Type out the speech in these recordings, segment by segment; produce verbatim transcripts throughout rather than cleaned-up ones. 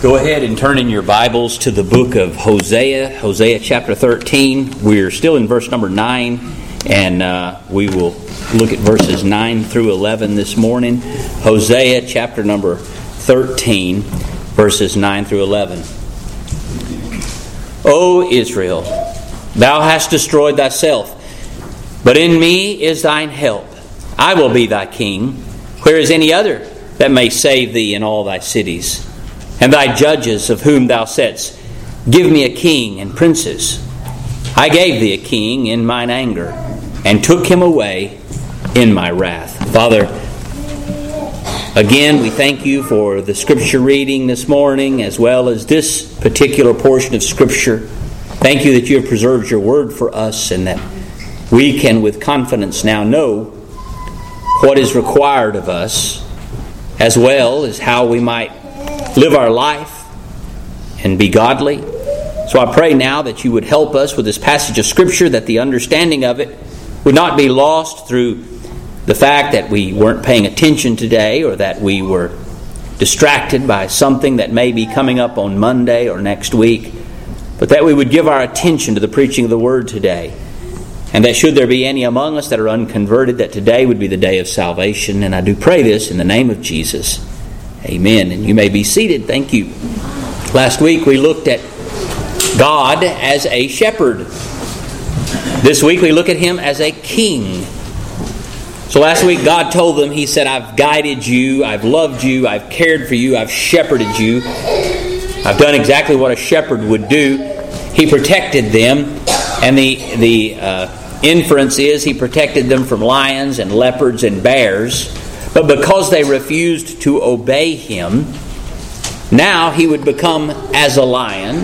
Go ahead and turn in your Bibles to the book of Hosea, Hosea chapter thirteen. We're still in verse number nine, and uh, we will look at verses nine through eleven this morning. Hosea chapter number thirteen, verses nine through eleven. O Israel, thou hast destroyed thyself, but in me is thine help. I will be thy king. Where is any other that may save thee in all thy cities? And thy judges of whom thou saidst, give me a king and princes. I gave thee a king in mine anger, and took him away in my wrath. Father, again, we thank you for the Scripture reading this morning, as well as this particular portion of Scripture. Thank you that you have preserved your word for us, and that we can with confidence now know what is required of us, as well as how we might live our life and be godly. So I pray now that you would help us with this passage of Scripture, that the understanding of it would not be lost through the fact that we weren't paying attention today, or that we were distracted by something that may be coming up on Monday or next week, but that we would give our attention to the preaching of the Word today. And that should there be any among us that are unconverted, that today would be the day of salvation. And I do pray this in the name of Jesus. Amen. And you may be seated. Thank you. Last week we looked at God as a shepherd. This week we look at Him as a king. So last week God told them, He said, I've guided you, I've loved you, I've cared for you, I've shepherded you. I've done exactly what a shepherd would do. He protected them. And the, the uh, inference is He protected them from lions and leopards and bears. But because they refused to obey Him, now He would become as a lion,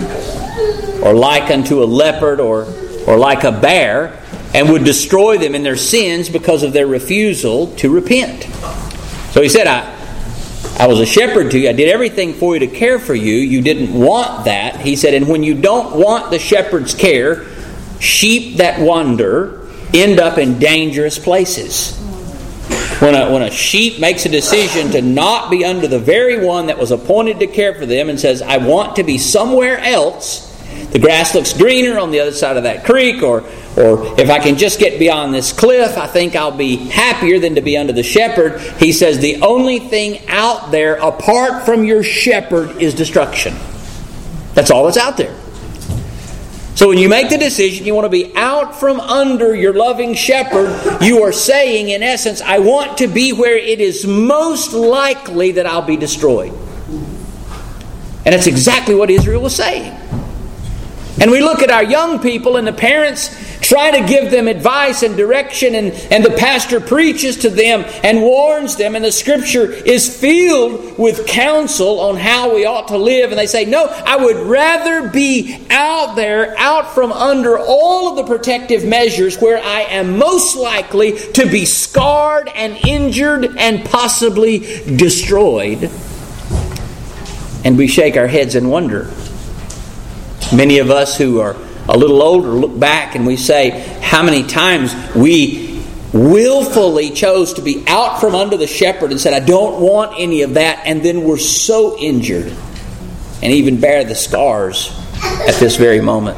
or like unto a leopard, or, or like a bear, and would destroy them in their sins because of their refusal to repent. So He said, I, I was a shepherd to you. I did everything for you to care for you. You didn't want that. He said, and when you don't want the shepherd's care, sheep that wander end up in dangerous places. When a, when a sheep makes a decision to not be under the very one that was appointed to care for them, and says, I want to be somewhere else, the grass looks greener on the other side of that creek, or, or if I can just get beyond this cliff, I think I'll be happier than to be under the shepherd. He says the only thing out there apart from your shepherd is destruction. That's all that's out there. So when you make the decision, you want to be out from under your loving shepherd, you are saying, in essence, I want to be where it is most likely that I'll be destroyed. And that's exactly what Israel was saying. And we look at our young people, and the parents try to give them advice and direction, and, and the pastor preaches to them and warns them, and the Scripture is filled with counsel on how we ought to live. And they say, no, I would rather be out there, out from under all of the protective measures, where I am most likely to be scarred and injured and possibly destroyed. And we shake our heads and wonder. Many of us who are a little older look back and we say how many times we willfully chose to be out from under the shepherd and said, I don't want any of that, and then we're so injured and even bear the scars at this very moment.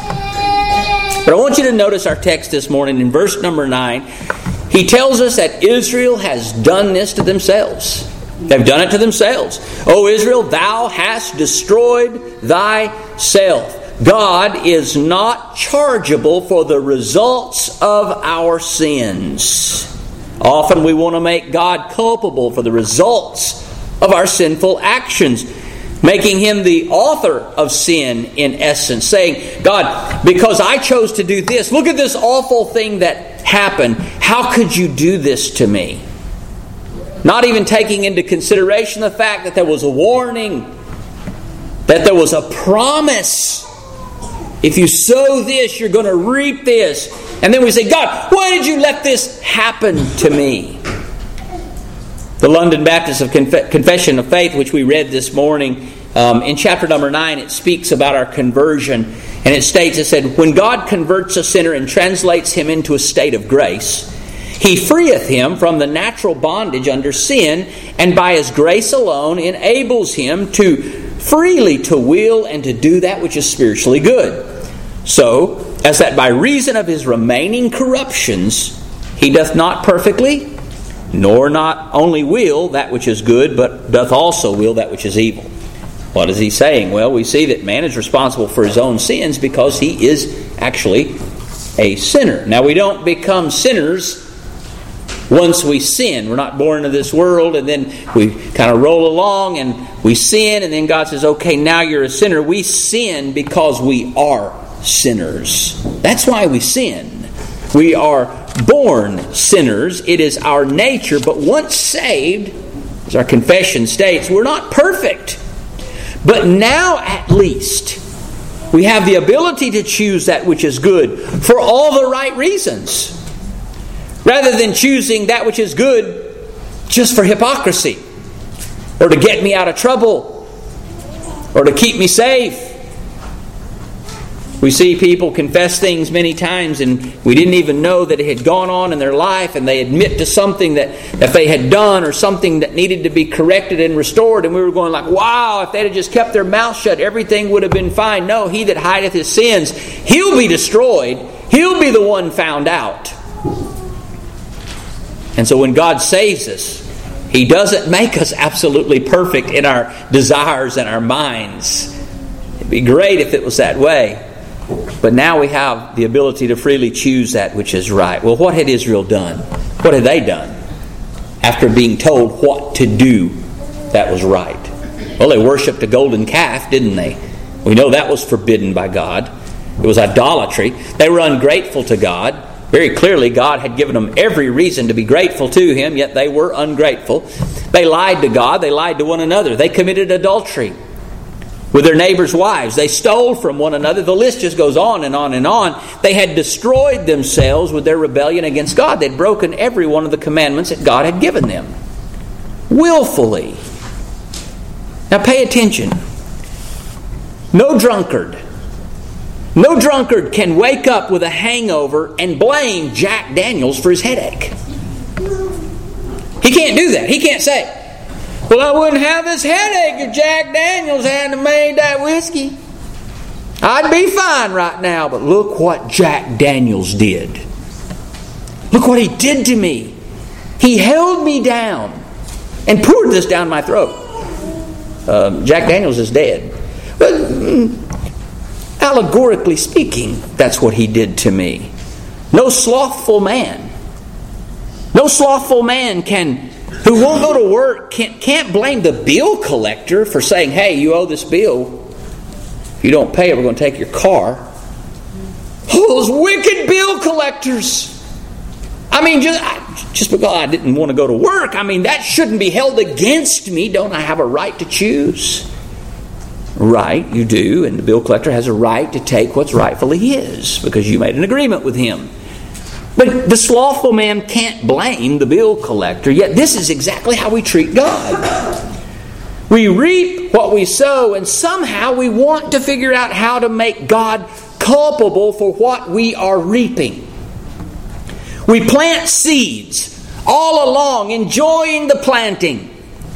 But I want you to notice our text this morning in verse number nine. He tells us that Israel has done this to themselves. They've done it to themselves. O Israel, thou hast destroyed thyself. God is not chargeable for the results of our sins. Often we want to make God culpable for the results of our sinful actions, making Him the author of sin in essence, saying, God, because I chose to do this, look at this awful thing that happened. How could you do this to me? Not even taking into consideration the fact that there was a warning, that there was a promise. If you sow this, you're going to reap this. And then we say, God, why did you let this happen to me? The London Baptist of Conf- Confession of Faith, which we read this morning, um, in chapter number nine, it speaks about our conversion. And it states, it said, when God converts a sinner and translates him into a state of grace, He freeth him from the natural bondage under sin, and by His grace alone enables him to freely to will and to do that which is spiritually good. So, as that by reason of his remaining corruptions, he doth not perfectly, nor not only will that which is good, but doth also will that which is evil. What is he saying? Well, we see that man is responsible for his own sins because he is actually a sinner. Now, we don't become sinners once we sin. We're not born into this world and then we kind of roll along and we sin and then God says, okay, now you're a sinner. We sin because we are sinners. That's why we sin. We are born sinners. It is our nature. But once saved, as our confession states, we're not perfect. But now at least we have the ability to choose that which is good for all the right reasons, rather than choosing that which is good just for hypocrisy, or to get me out of trouble, or to keep me safe. We see people confess things many times and we didn't even know that it had gone on in their life, and they admit to something that, that they had done or something that needed to be corrected and restored, and we were going like, wow, if they'd have just kept their mouth shut, everything would have been fine. No, he that hideth his sins, he'll be destroyed. He'll be the one found out. And so when God saves us, He doesn't make us absolutely perfect in our desires and our minds. It'd be great if it was that way. But now we have the ability to freely choose that which is right. Well, what had Israel done? What had they done after being told what to do that was right? Well, they worshipped a golden calf, didn't they? We know that was forbidden by God. It was idolatry. They were ungrateful to God. Very clearly, God had given them every reason to be grateful to Him, yet they were ungrateful. They lied to God. They lied to one another. They committed adultery with their neighbors' wives. They stole from one another. The list just goes on and on and on. They had destroyed themselves with their rebellion against God. They'd broken every one of the commandments that God had given them. Willfully. Now pay attention. No drunkard. No drunkard can wake up with a hangover and blame Jack Daniels for his headache. He can't do that. He can't say, well, I wouldn't have this headache if Jack Daniels hadn't made that whiskey. I'd be fine right now. But look what Jack Daniels did. Look what he did to me. He held me down and poured this down my throat. Um, Jack Daniels is dead. But mm, allegorically speaking, that's what he did to me. No slothful man. No slothful man can, who won't go to work, can't, can't blame the bill collector for saying, hey, you owe this bill. If you don't pay it, we're going to take your car. Oh, those wicked bill collectors. I mean, just, just because I didn't want to go to work, I mean, that shouldn't be held against me. Don't I have a right to choose? Right, you do, and the bill collector has a right to take what's rightfully his because you made an agreement with him. But the slothful man can't blame the bill collector, yet this is exactly how we treat God. We reap what we sow, and somehow we want to figure out how to make God culpable for what we are reaping. We plant seeds all along, enjoying the planting.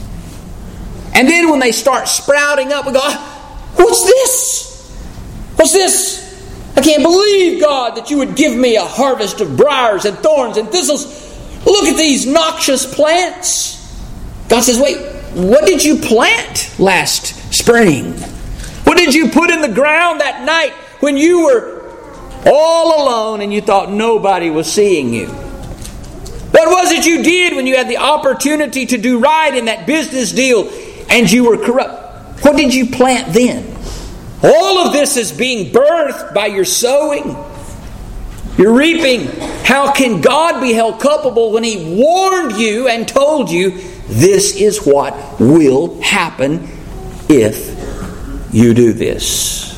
And then when they start sprouting up, we go, what's this? What's this? I can't believe, God, that you would give me a harvest of briars and thorns and thistles. Look at these noxious plants. God says, wait, what did you plant last spring? What did you put in the ground that night when you were all alone and you thought nobody was seeing you? What was it you did when you had the opportunity to do right in that business deal and you were corrupt? What did you plant then? All of this is being birthed by your sowing. You're reaping. How can God be held culpable when He warned you and told you this is what will happen if you do this?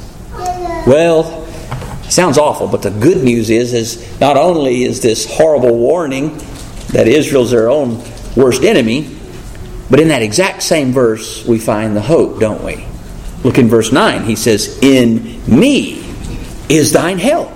Well, it sounds awful, but the good news is, is not only is this horrible warning that Israel's their own worst enemy, but in that exact same verse we find the hope, don't we? Look in verse nine. He says, in me is thine help.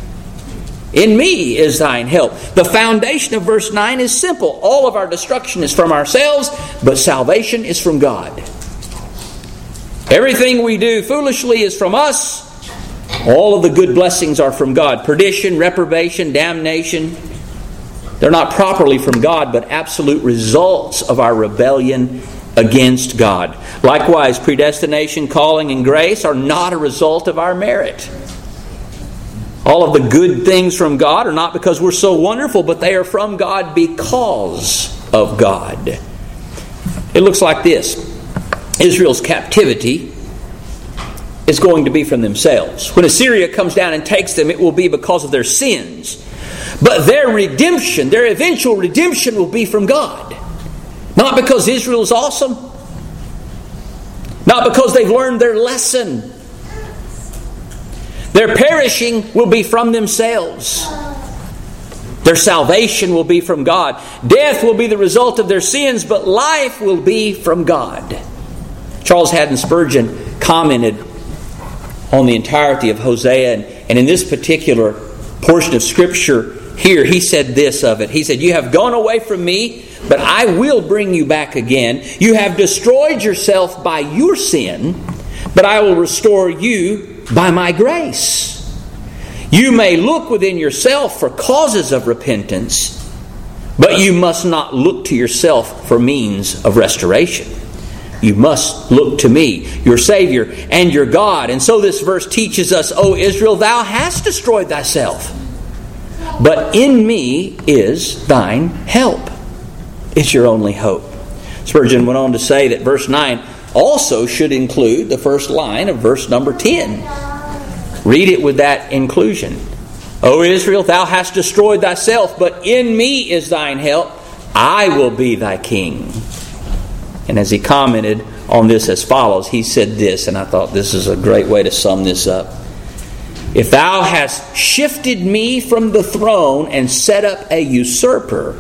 In me is thine help. The foundation of verse nine is simple. All of our destruction is from ourselves, but salvation is from God. Everything we do foolishly is from us. All of the good blessings are from God. Perdition, reprobation, damnation, they're not properly from God, but absolute results of our rebellion against God. Likewise, predestination, calling, and grace are not a result of our merit. All of the good things from God are not because we're so wonderful, but they are from God because of God. It looks like this. Israel's captivity is going to be from themselves. When Assyria comes down and takes them, it will be because of their sins. But their redemption, their eventual redemption, will be from God. Not because Israel is awesome. Not because they've learned their lesson. Their perishing will be from themselves. Their salvation will be from God. Death will be the result of their sins, but life will be from God. Charles Haddon Spurgeon commented on the entirety of Hosea, and, and in this particular portion of Scripture here, he said this of it. He said, "You have gone away from me, but I will bring you back again. You have destroyed yourself by your sin, but I will restore you by my grace. You may look within yourself for causes of repentance, but you must not look to yourself for means of restoration. You must look to me, your Savior and your God." And so this verse teaches us, "O Israel, thou hast destroyed thyself, but in me is thine help." It's your only hope. Spurgeon went on to say that verse nine also should include the first line of verse number ten. Read it with that inclusion. "O Israel, thou hast destroyed thyself, but in me is thine help. I will be thy king." And as he commented on this as follows, he said this, and I thought this is a great way to sum this up. "If thou hast shifted me from the throne and set up a usurper,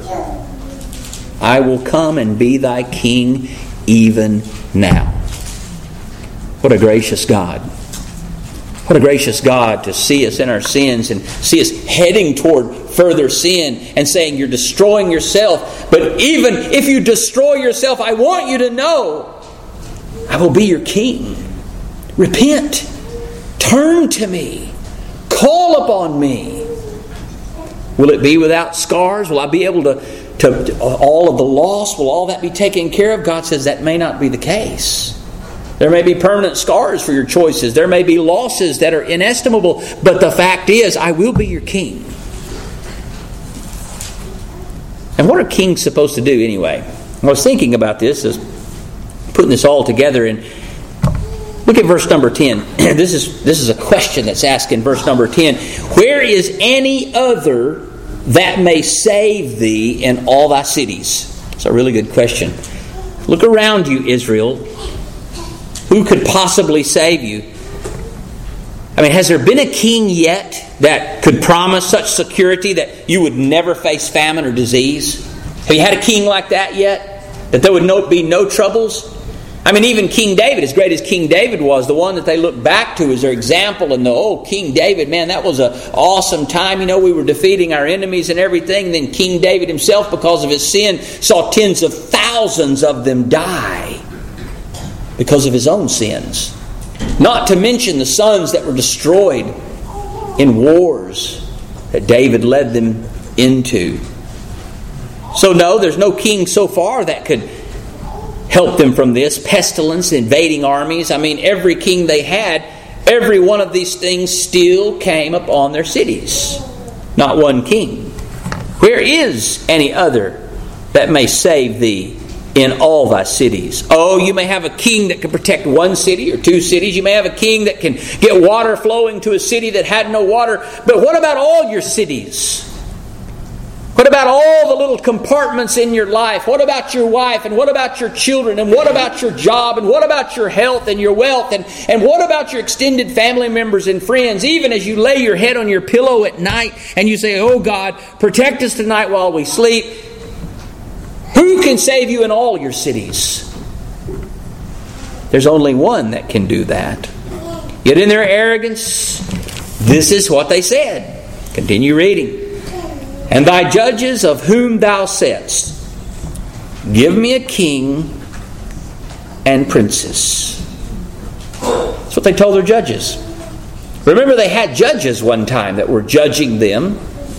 I will come and be thy king even now." What a gracious God. What a gracious God to see us in our sins and see us heading toward further sin and saying, "You're destroying yourself. But even if you destroy yourself, I want you to know I will be your king. Repent. Turn to me. Call upon me." Will it be without scars? Will I be able to, to, to all of the loss, will all that be taken care of? God says that may not be the case. There may be permanent scars for your choices. There may be losses that are inestimable. But the fact is, I will be your king. And what are kings supposed to do anyway? I was thinking about this, as putting this all together, and look at verse number ten. This is this is a question that's asked in verse number ten. "Where is any other that may save thee in all thy cities?" It's a really good question. Look around you, Israel. Who could possibly save you? I mean, has there been a king yet that could promise such security that you would never face famine or disease? Have you had a king like that yet? That there would no, be no troubles? I mean, even King David, as great as King David was, the one that they look back to as their example, and the, oh, King David, man, that was an awesome time. You know, we were defeating our enemies and everything. And then King David himself, because of his sin, saw tens of thousands of them die because of his own sins. Not to mention the sons that were destroyed in wars that David led them into. So no, there's no king so far that could help them from this. Pestilence, invading armies. I mean, every king they had, every one of these things still came upon their cities. Not one king. Where is any other that may save thee in all thy cities? Oh, you may have a king that can protect one city or two cities. You may have a king that can get water flowing to a city that had no water. But what about all your cities? What about all the little compartments in your life? What about your wife? And what about your children? And what about your job? And what about your health and your wealth? And, and what about your extended family members and friends? Even as you lay your head on your pillow at night and you say, "Oh God, protect us tonight while we sleep." Who can save you in all your cities? There's only one that can do that. Yet in their arrogance, this is what they said. Continue reading. "And thy judges of whom thou saidst, give me a king and princes." That's what they told their judges. Remember, they had judges one time that were judging them.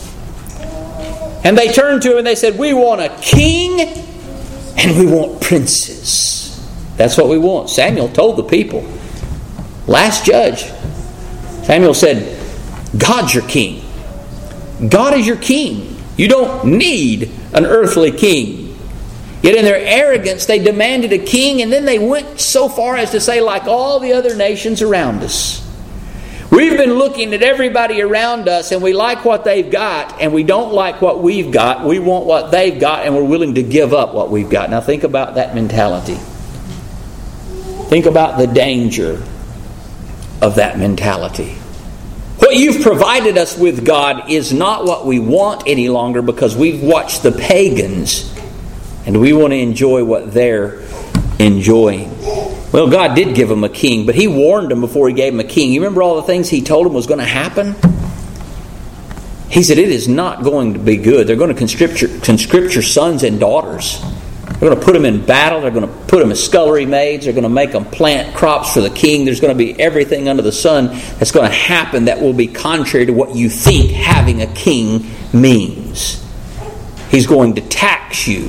And they turned to him and they said, we want a king and we want princes. That's what we want. Samuel told the people. Last judge, Samuel said, God's your king. God is your king. You don't need an earthly king. Yet in their arrogance, they demanded a king, and then they went so far as to say, like all the other nations around us, we've been looking at everybody around us and we like what they've got and we don't like what we've got. We want what they've got and we're willing to give up what we've got. Now think about that mentality. Think about the danger of that mentality. What you've provided us with, God, is not what we want any longer because we've watched the pagans and we want to enjoy what they're enjoying. Well, God did give them a king, but He warned them before He gave them a king. You remember all the things He told them was going to happen? He said, it is not going to be good. They're going to conscript your, conscript your sons and daughters. They're going to put them in battle. They're going to put them as scullery maids. They're going to make them plant crops for the king. There's going to be everything under the sun that's going to happen that will be contrary to what you think having a king means. He's going to tax you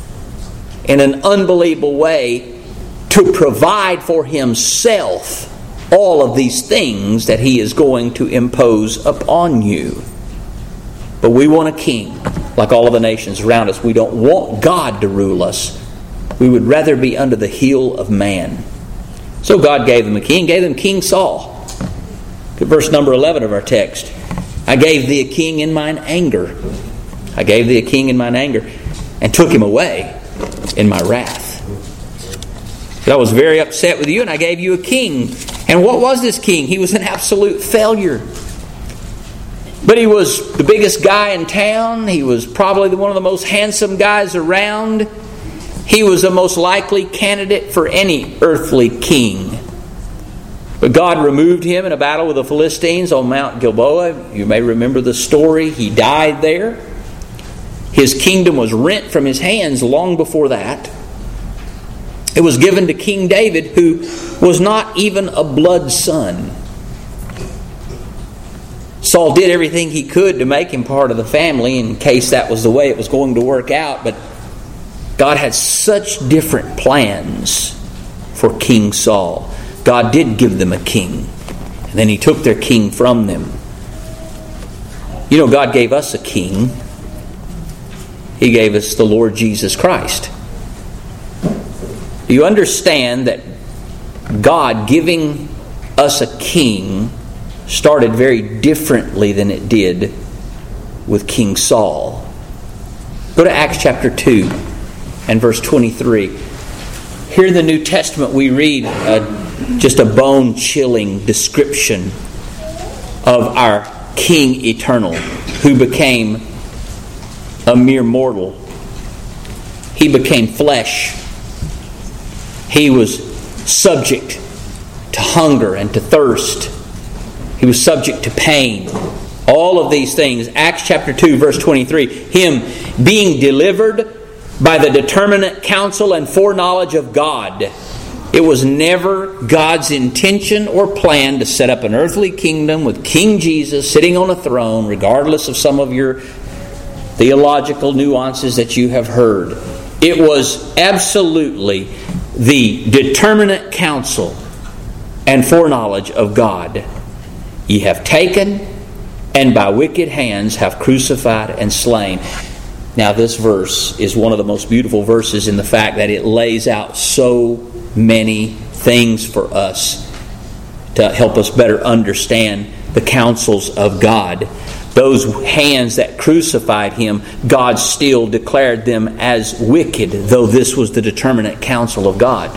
in an unbelievable way to provide for Himself all of these things that He is going to impose upon you. But we want a king, like all of the nations around us. We don't want God to rule us. We would rather be under the heel of man. So God gave them a king, gave them King Saul. Look at verse number eleven of our text. I gave thee a king in mine anger. I gave thee a king in mine anger, and took him away in my wrath. But I was very upset with you, and I gave you a king. And what was this king? He was an absolute failure. But he was the biggest guy in town. He was probably one of the most handsome guys around. He was the most likely candidate for any earthly king. But God removed him in a battle with the Philistines on Mount Gilboa. You may remember the story. He died there. His kingdom was rent from his hands long before that. It was given to King David, who was not even a blood son. Saul did everything he could to make him part of the family in case that was the way it was going to work out. But God had such different plans for King Saul. God did give them a king, and then He took their king from them. You know, God gave us a king. He gave us the Lord Jesus Christ. Do you understand that God giving us a king started very differently than it did with King Saul? Go to Acts chapter two and verse twenty-three. Here in the New Testament we read uh, just a bone-chilling description of our King Eternal, who became a mere mortal. He became flesh. He was subject to hunger and to thirst. He was subject to pain. All of these things. Acts chapter two, verse twenty-three. Him being delivered by the determinate counsel and foreknowledge of God. It was never God's intention or plan to set up an earthly kingdom with King Jesus sitting on a throne, regardless of some of your theological nuances that you have heard. It was absolutely the determinate counsel and foreknowledge of God. Ye have taken, and by wicked hands have crucified and slain. Now this verse is one of the most beautiful verses in the fact that it lays out so many things for us to help us better understand the counsels of God. Those hands that crucified Him, God still declared them as wicked, though this was the determinate counsel of God.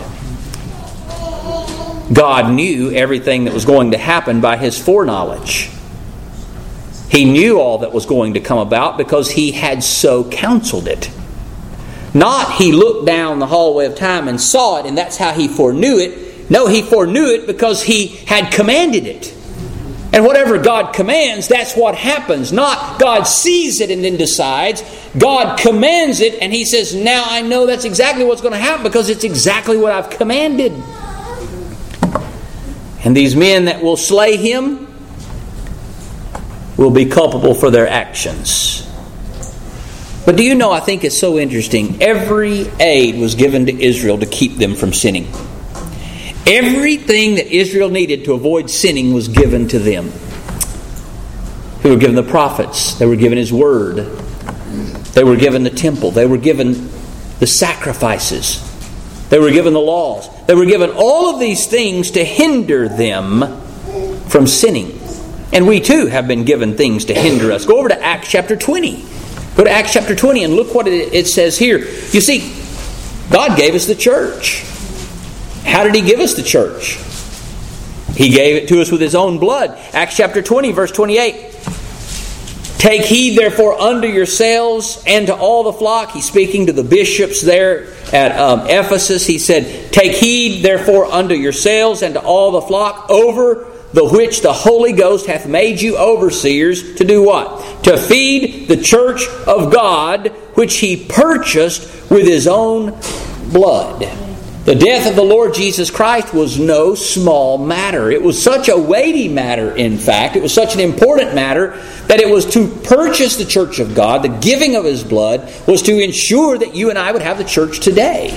God knew everything that was going to happen by His foreknowledge. He knew all that was going to come about because He had so counseled it. Not He looked down the hallway of time and saw it and that's how He foreknew it. No, He foreknew it because He had commanded it. And whatever God commands, that's what happens. Not God sees it and then decides. God commands it and He says, now I know that's exactly what's going to happen because it's exactly what I've commanded. And these men that will slay him will be culpable for their actions. But do you know, I think it's so interesting, every aid was given to Israel to keep them from sinning. Everything that Israel needed to avoid sinning was given to them. They were given the prophets. They were given His Word. They were given the temple. They were given the sacrifices. They were given the laws. They were given all of these things to hinder them from sinning. And we too have been given things to hinder us. Go over to Acts chapter twenty. Go to Acts chapter twenty and look what it says here. You see, God gave us the church. How did He give us the church? He gave it to us with His own blood. Acts chapter twenty, verse twenty-eight. Take heed therefore unto yourselves and to all the flock. He's speaking to the bishops there at um, Ephesus. He said, take heed therefore unto yourselves and to all the flock over the which the Holy Ghost hath made you overseers to do what? To feed the church of God, which He purchased with His own blood. The death of the Lord Jesus Christ was no small matter. It was such a weighty matter, in fact. It was such an important matter that it was to purchase the church of God. The giving of His blood was to ensure that you and I would have the church today.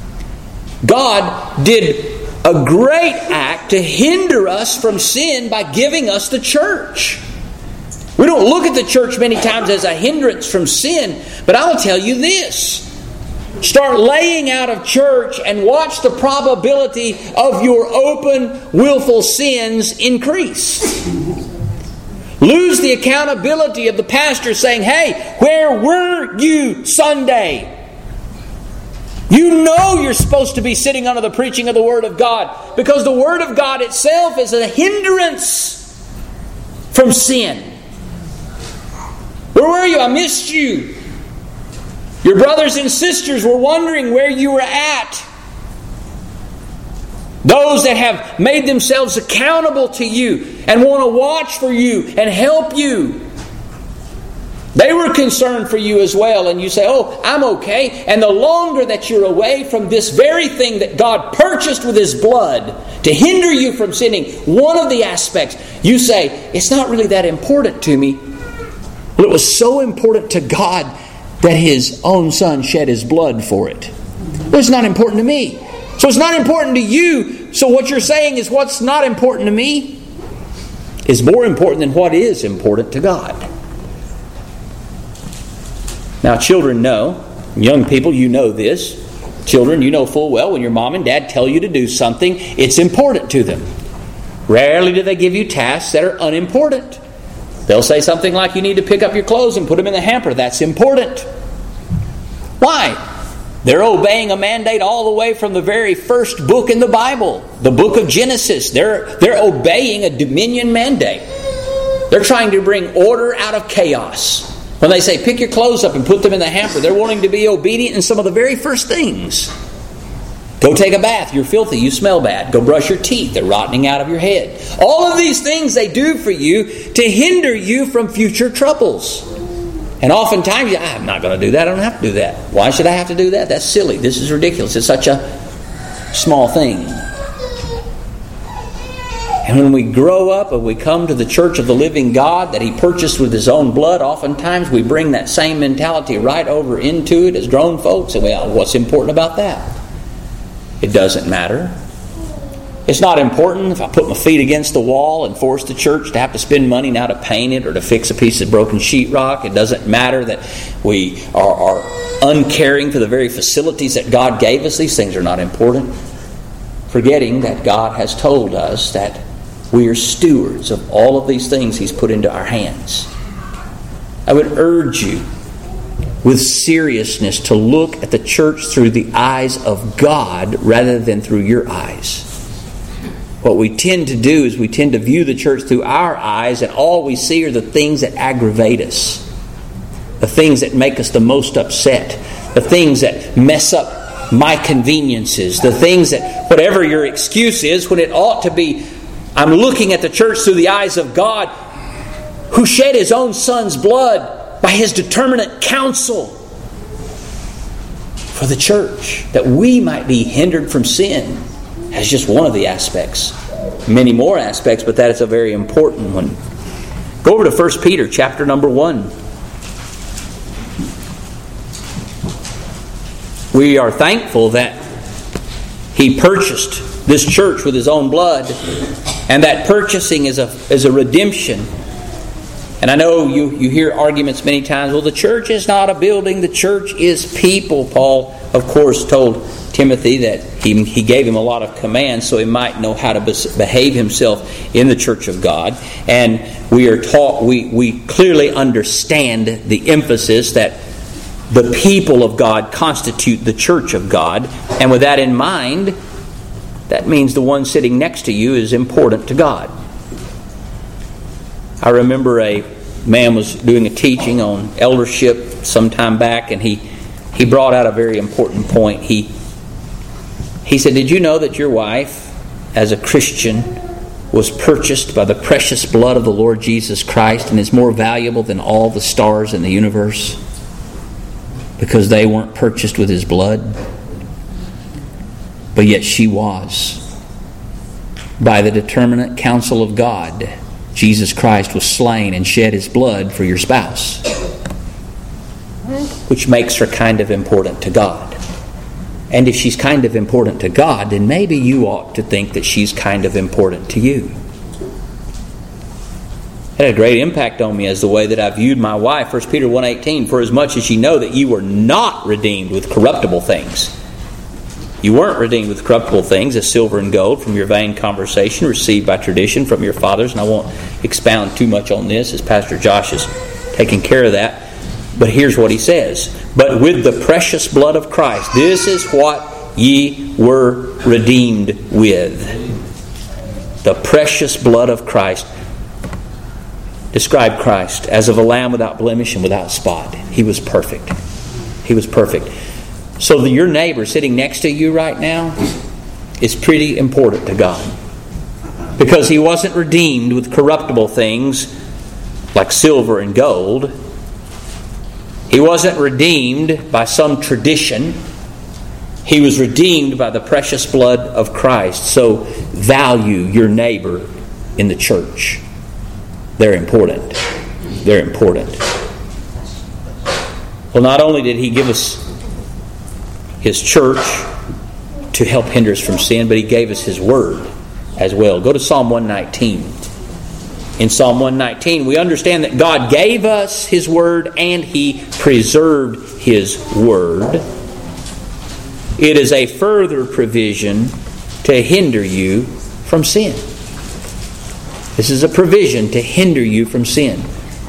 God did a great act to hinder us from sin by giving us the church. We don't look at the church many times as a hindrance from sin, but I will tell you this. Start laying out of church and watch the probability of your open, willful sins increase. Lose the accountability of the pastor saying, hey, where were you Sunday? You know you're supposed to be sitting under the preaching of the Word of God, because the Word of God itself is a hindrance from sin. Where were you? I missed you. Your brothers and sisters were wondering where you were at. Those that have made themselves accountable to you and want to watch for you and help you, they were concerned for you as well. And you say, oh, I'm okay. And the longer that you're away from this very thing that God purchased with His blood to hinder you from sinning, one of the aspects, you say, it's not really that important to me. Well, it was so important to God that His own Son shed His blood for it. Well, it's not important to me. So it's not important to you. So what you're saying is what's not important to me is more important than what is important to God. Now, children know, young people, you know this. Children, you know full well when your mom and dad tell you to do something, it's important to them. Rarely do they give you tasks that are unimportant. They'll say something like, you need to pick up your clothes and put them in the hamper. That's important. Why? They're obeying a mandate all the way from the very first book in the Bible, the book of Genesis. They're, they're obeying a dominion mandate. They're trying to bring order out of chaos. When they say, pick your clothes up and put them in the hamper, they're wanting to be obedient in some of the very first things. Go take a bath. You're filthy. You smell bad. Go brush your teeth. They're rotting out of your head. All of these things they do for you to hinder you from future troubles. And oftentimes, I'm not going to do that. I don't have to do that. Why should I have to do that? That's silly. This is ridiculous. It's such a small thing. And when we grow up and we come to the church of the living God that He purchased with His own blood, oftentimes we bring that same mentality right over into it as grown folks. And well, what's important about that? It doesn't matter. It's not important if I put my feet against the wall and force the church to have to spend money now to paint it or to fix a piece of broken sheetrock. It doesn't matter that we are, are uncaring for the very facilities that God gave us. These things are not important. Forgetting that God has told us that we are stewards of all of these things He's put into our hands. I would urge you with seriousness to look at the church through the eyes of God rather than through your eyes. What we tend to do is we tend to view the church through our eyes, and all we see are the things that aggravate us, the things that make us the most upset, the things that mess up my conveniences, the things that, whatever your excuse is, when it ought to be, I'm looking at the church through the eyes of God, who shed His own Son's blood by His determinate counsel for the church, that we might be hindered from sin, as just one of the aspects many more aspects, but that is a very important one. Go over to First Peter chapter number one. We are thankful that He purchased this church with His own blood, and that purchasing is a is a redemption. And I know you, you hear arguments many times, well, the church is not a building, the church is people. Paul, of course, told Timothy that he, he gave him a lot of commands so he might know how to behave himself in the church of God. And we are taught, we, we clearly understand the emphasis that the people of God constitute the church of God. And with that in mind, that means the one sitting next to you is important to God. I remember a man was doing a teaching on eldership some time back, and he, he brought out a very important point. He, he said, did you know that your wife, as a Christian, was purchased by the precious blood of the Lord Jesus Christ and is more valuable than all the stars in the universe because they weren't purchased with His blood? But yet she was. By the determinate counsel of God, Jesus Christ was slain and shed His blood for your spouse, which makes her kind of important to God. And if she's kind of important to God, then maybe you ought to think that she's kind of important to you. It had a great impact on me as the way that I viewed my wife. First Peter one eighteen, for as much as ye know that ye were not redeemed with corruptible things. You weren't redeemed with corruptible things as silver and gold from your vain conversation received by tradition from your fathers. And I won't expound too much on this as Pastor Josh is taking care of that. But here's what he says. But with the precious blood of Christ, this is what ye were redeemed with. The precious blood of Christ. Describe Christ as of a lamb without blemish and without spot. He was perfect. He was perfect. So that your neighbor sitting next to you right now is pretty important to God. Because he wasn't redeemed with corruptible things like silver and gold. He wasn't redeemed by some tradition. He was redeemed by the precious blood of Christ. So value your neighbor in the church. They're important. They're important. Well, not only did He give us His church to help hinder us from sin, but He gave us His Word as well. Go to Psalm one nineteen. In Psalm one nineteen, we understand that God gave us His Word and He preserved His Word. It is a further provision to hinder you from sin. This is a provision to hinder you from sin.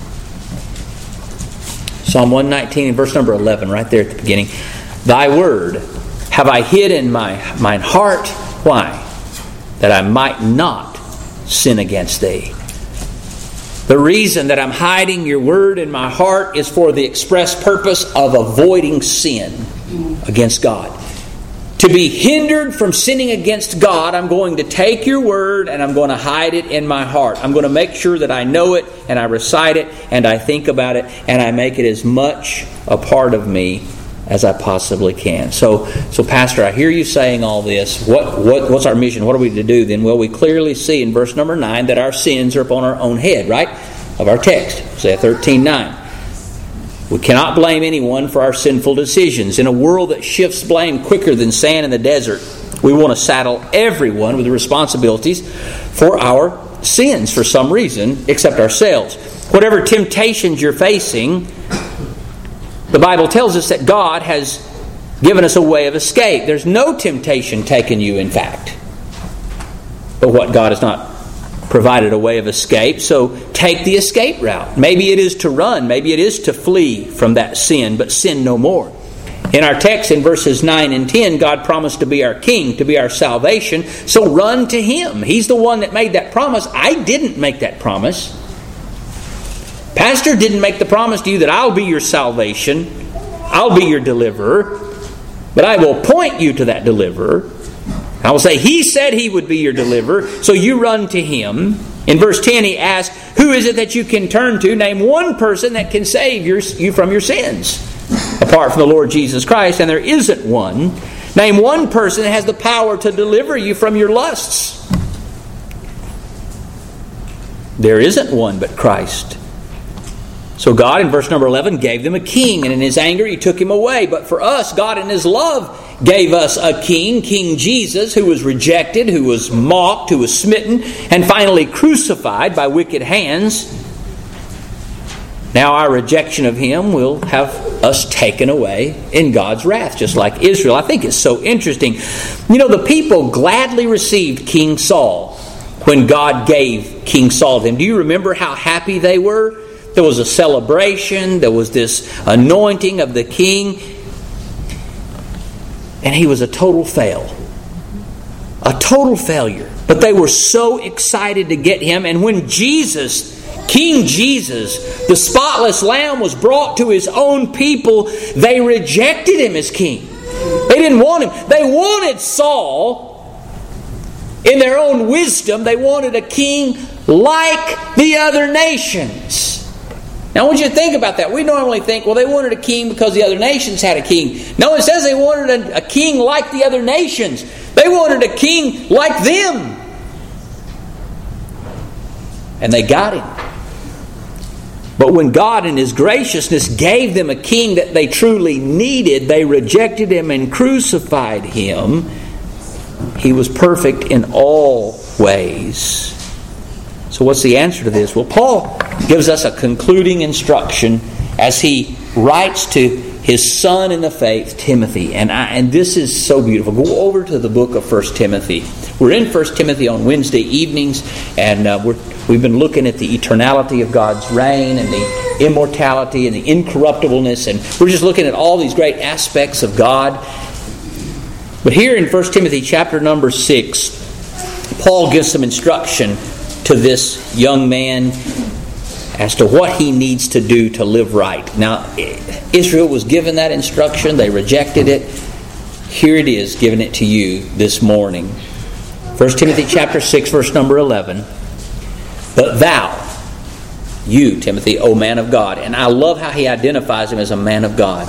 Psalm one nineteen, verse number eleven, right there at the beginning. Thy word have I hid in my mine heart. Why? That I might not sin against Thee. The reason that I'm hiding your word in my heart is for the express purpose of avoiding sin against God. To be hindered from sinning against God, I'm going to take your word and I'm going to hide it in my heart. I'm going to make sure that I know it and I recite it and I think about it and I make it as much a part of me as I possibly can. So, so Pastor, I hear you saying all this. What, what, what's our mission? What are we to do then? Well, we clearly see in verse number nine that our sins are upon our own head, right? Of our text, Isaiah thirteen nine. We cannot blame anyone for our sinful decisions. In a world that shifts blame quicker than sand in the desert, we want to saddle everyone with the responsibilities for our sins for some reason, except ourselves. Whatever temptations you're facing, the Bible tells us that God has given us a way of escape. There's no temptation taken you, in fact. But what God has not provided a way of escape, so take the escape route. Maybe it is to run, maybe it is to flee from that sin, but sin no more. In our text in verses nine and ten, God promised to be our King, to be our salvation, so run to Him. He's the one that made that promise. I didn't make that promise. Pastor didn't make the promise to you that I'll be your salvation, I'll be your deliverer, but I will point you to that deliverer. I will say, He said He would be your deliverer, so you run to Him. In verse ten, He asks, who is it that you can turn to? Name one person that can save your, you from your sins, apart from the Lord Jesus Christ, and there isn't one. Name one person that has the power to deliver you from your lusts. There isn't one but Christ. So God, in verse number eleven, gave them a king, and in His anger He took him away. But for us, God in His love gave us a king, King Jesus, who was rejected, who was mocked, who was smitten, and finally crucified by wicked hands. Now our rejection of Him will have us taken away in God's wrath, just like Israel. I think it's so interesting. You know, the people gladly received King Saul when God gave King Saul to them. Do you remember how happy they were? There was a celebration. There was this anointing of the king. And he was a total fail. A total failure. But they were so excited to get him. And when Jesus, King Jesus, the spotless Lamb, was brought to His own people, they rejected Him as king. They didn't want Him. They wanted Saul. In their own wisdom, they wanted a king like the other nations. Now I want you to think about that. We normally think, well, they wanted a king because the other nations had a king. No, it says they wanted a, a king like the other nations. They wanted a king like them. And they got him. But when God in His graciousness gave them a king that they truly needed, they rejected Him and crucified Him. He was perfect in all ways. So what's the answer to this? Well, Paul gives us a concluding instruction as he writes to his son in the faith, Timothy. And I, and this is so beautiful. Go over to the book of First Timothy. We're in First Timothy on Wednesday evenings, and uh, we're, we've been looking at the eternality of God's reign and the immortality and the incorruptibleness, and we're just looking at all these great aspects of God. But here in First Timothy chapter number six, Paul gives some instruction to this young man as to what he needs to do to live right. Now, Israel was given that instruction. They rejected it. Here it is, giving it to you this morning. First Timothy chapter six, verse number eleven. But thou, you, Timothy, O man of God. And I love how he identifies him as a man of God.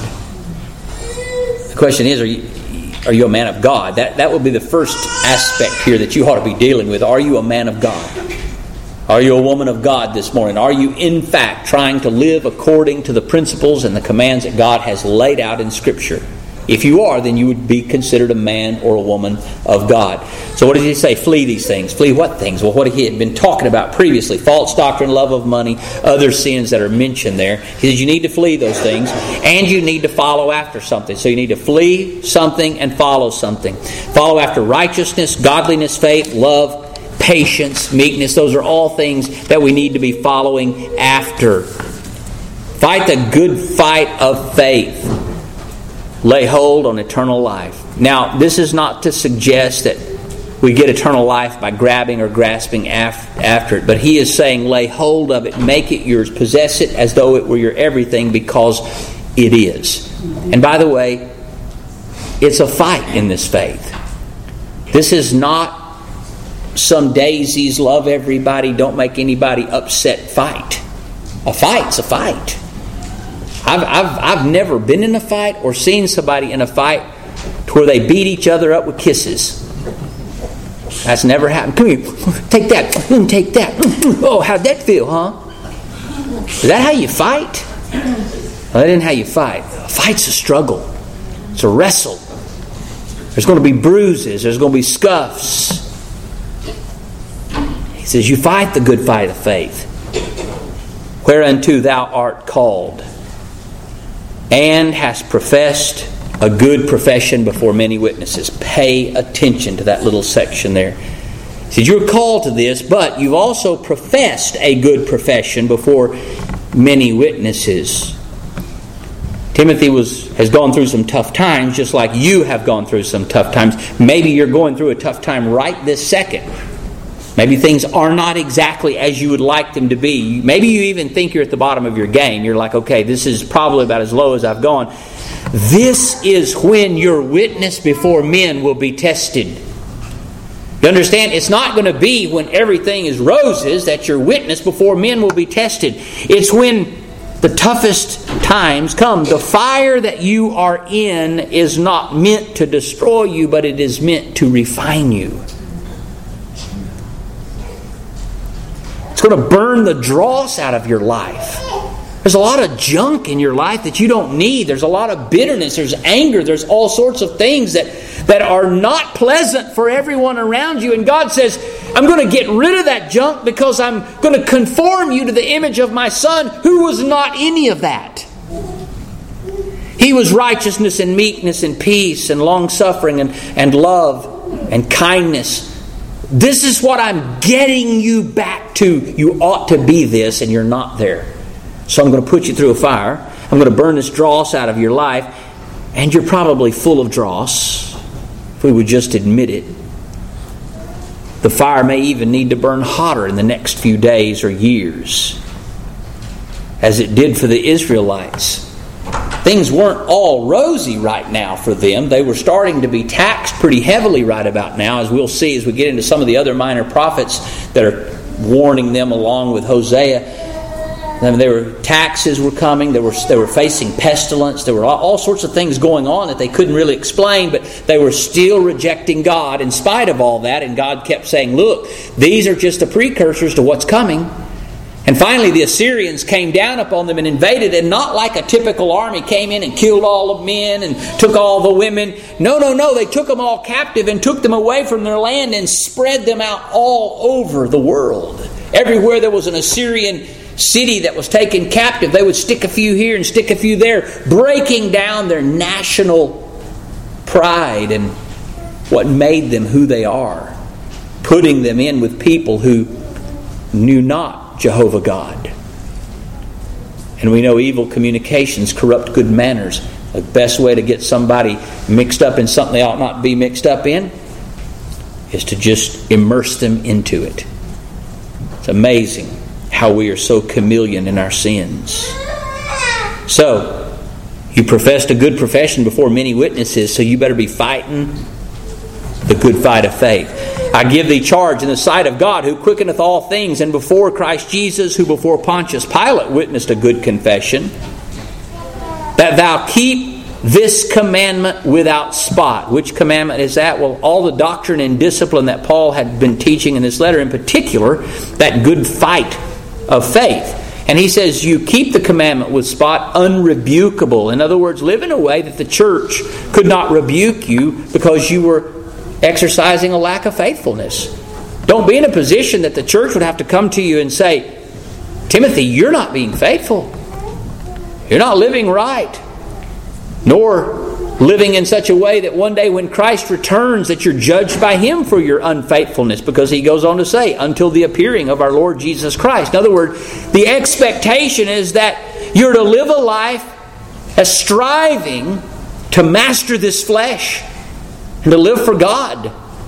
The question is, are you, are you a man of God? That, that would be the first aspect here that you ought to be dealing with. Are you a man of God? Are you a woman of God this morning? Are you in fact trying to live according to the principles and the commands that God has laid out in Scripture? If you are, then you would be considered a man or a woman of God. So what did he say? Flee these things. Flee what things? Well, what he had been talking about previously. False doctrine, love of money, other sins that are mentioned there. He says you need to flee those things, and you need to follow after something. So you need to flee something and follow something. Follow after righteousness, godliness, faith, love, patience, meekness. Those are all things that we need to be following after. Fight the good fight of faith. Lay hold on eternal life. Now, this is not to suggest that we get eternal life by grabbing or grasping af- after it. But he is saying lay hold of it, make it yours, possess it as though it were your everything, because it is. And by the way, it's a fight in this faith. This is not some daisies, love everybody, don't make anybody upset fight. A fight's a fight. I've, I've, I've never been in a fight or seen somebody in a fight to where they beat each other up with kisses. That's never happened. Come here, take that, take that. Oh, how'd that feel, huh? Is that how you fight? Well, that isn't how you fight. A fight's a struggle. It's a wrestle. There's going to be bruises. There's going to be scuffs. He says, you fight the good fight of faith, whereunto thou art called, and hast professed a good profession before many witnesses. Pay attention to that little section there. He says, you're called to this, but you've also professed a good profession before many witnesses. Timothy was has gone through some tough times, just like you have gone through some tough times. Maybe you're going through a tough time right this second. Maybe things are not exactly as you would like them to be. Maybe you even think you're at the bottom of your game. You're like, okay, this is probably about as low as I've gone. This is when your witness before men will be tested. You understand? It's not going to be when everything is roses that your witness before men will be tested. It's when the toughest times come. The fire that you are in is not meant to destroy you, but it is meant to refine you. It's going to burn the dross out of your life. There's a lot of junk in your life that you don't need. There's a lot of bitterness. There's anger. There's all sorts of things that, that are not pleasant for everyone around you. And God says, I'm going to get rid of that junk because I'm going to conform you to the image of my Son, who was not any of that. He was righteousness and meekness and peace and long-suffering and, and love and kindness. This is what I'm getting you back to. You ought to be this, and you're not there. So I'm going to put you through a fire. I'm going to burn this dross out of your life. And you're probably full of dross, if we would just admit it. The fire may even need to burn hotter in the next few days or years, as it did for the Israelites. Things weren't all rosy right now for them. They were starting to be taxed pretty heavily right about now, as we'll see as we get into some of the other minor prophets that are warning them along with Hosea. I mean, there were taxes were coming. They were they were facing pestilence. There were all, all sorts of things going on that they couldn't really explain, but they were still rejecting God in spite of all that. And God kept saying, "Look, these are just the precursors to what's coming." And finally, the Assyrians came down upon them and invaded, and not like a typical army came in and killed all the men and took all the women. No, no, no. They took them all captive and took them away from their land and spread them out all over the world. Everywhere there was an Assyrian city that was taken captive, they would stick a few here and stick a few there, breaking down their national pride and what made them who they are, putting them in with people who knew not Jehovah God. And we know evil communications corrupt good manners. The best way to get somebody mixed up in something they ought not to be mixed up in is to just immerse them into it. It's amazing how we are so chameleon in our sins. So, you professed a good profession before many witnesses, so you better be fighting the good fight of faith. I give thee charge in the sight of God, who quickeneth all things, and before Christ Jesus, who before Pontius Pilate witnessed a good confession, that thou keep this commandment without spot. Which commandment is that? Well, all the doctrine and discipline that Paul had been teaching in this letter, in particular, that good fight of faith. And he says, you keep the commandment with spot unrebukable. In other words, live in a way that the church could not rebuke you because you were exercising a lack of faithfulness. Don't be in a position that the church would have to come to you and say, Timothy, you're not being faithful. You're not living right. Nor living in such a way that one day when Christ returns that you're judged by Him for your unfaithfulness, because He goes on to say, until the appearing of our Lord Jesus Christ. In other words, the expectation is that you're to live a life as striving to master this flesh and to live for God.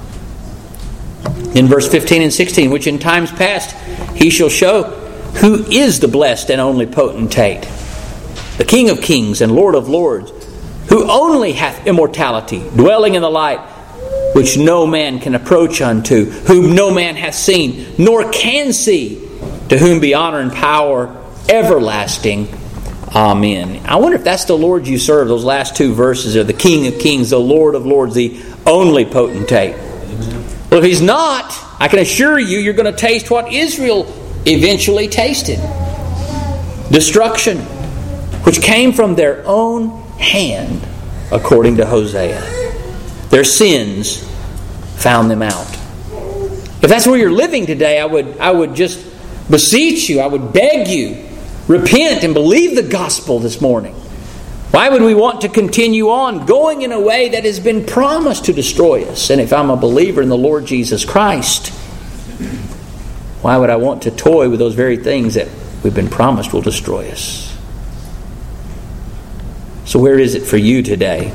In verse fifteen and sixteen, which in times past He shall show who is the blessed and only potentate, the King of kings and Lord of lords, who only hath immortality, dwelling in the light, which no man can approach unto, whom no man hath seen, nor can see, to whom be honor and power everlasting. Amen. I wonder if that's the Lord you serve. Those last two verses are the King of kings, the Lord of lords, the only potentate. Well, if He's not, I can assure you, you're going to taste what Israel eventually tasted. Destruction, which came from their own hand, according to Hosea. Their sins found them out. If that's where you're living today, I would I would just beseech you, I would beg you, repent and believe the gospel this morning. Why would we want to continue on going in a way that has been promised to destroy us? And if I'm a believer in the Lord Jesus Christ, why would I want to toy with those very things that we've been promised will destroy us? So where is it for you today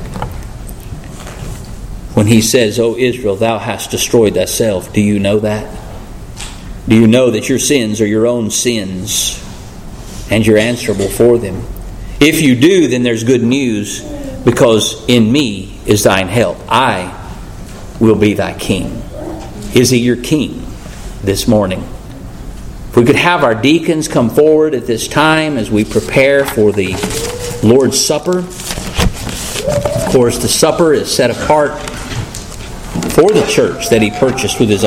when He says, O Israel, thou hast destroyed thyself? Do you know that? Do you know that your sins are your own sins and you're answerable for them? If you do, then there's good news, because in me is thine help. I will be thy king. Is He your king this morning? If we could have our deacons come forward at this time as we prepare for the Lord's Supper. Of course, the supper is set apart for the church that He purchased with His